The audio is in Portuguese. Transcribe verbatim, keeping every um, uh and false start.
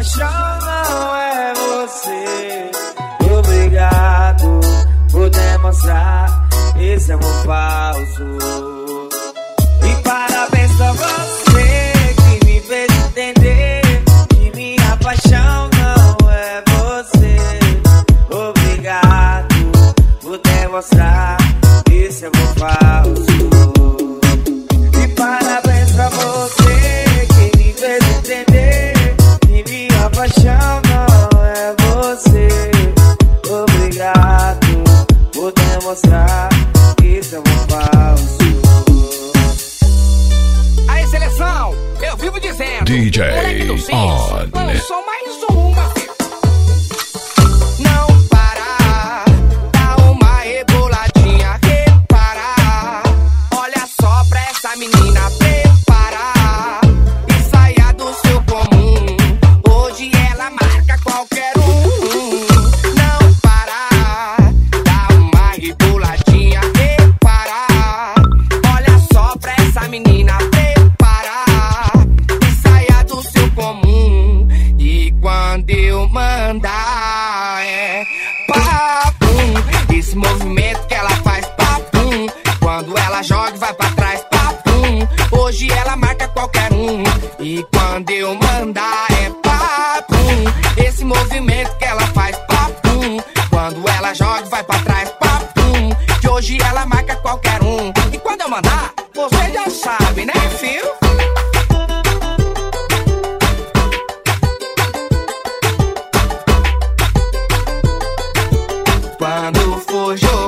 paixão não é você. Obrigado por demonstrar esse amor falso. E parabéns pra você que me fez entender que minha paixão não é você. Obrigado por demonstrar esse amor falso. E parabéns pra você que me fez entender que minha paixão não é você. Obrigado por demonstrar esse amor falso. Aí, seleção, eu vivo dizendo, D J moleque do Cis, On. lançou mais uma. Não para, dá uma reboladinha, repara. Olha só pra essa menina, prepara e saia do seu comum. Hoje ela marca qualquer um. Não para, dá uma reboladinha, repara. Olha só pra essa menina, prepara e saia do seu comum. E quando eu mandar é papum, esse movimento que ela faz papum. Quando ela joga e vai pra trás papum, hoje ela marca qualquer um. E quando eu mandar é papum, esse movimento que ela faz papum. Quando ela joga e vai pra trás papum, que hoje ela marca qualquer um. E quando eu mandar, você já sabe, né, filho? Quando for jogar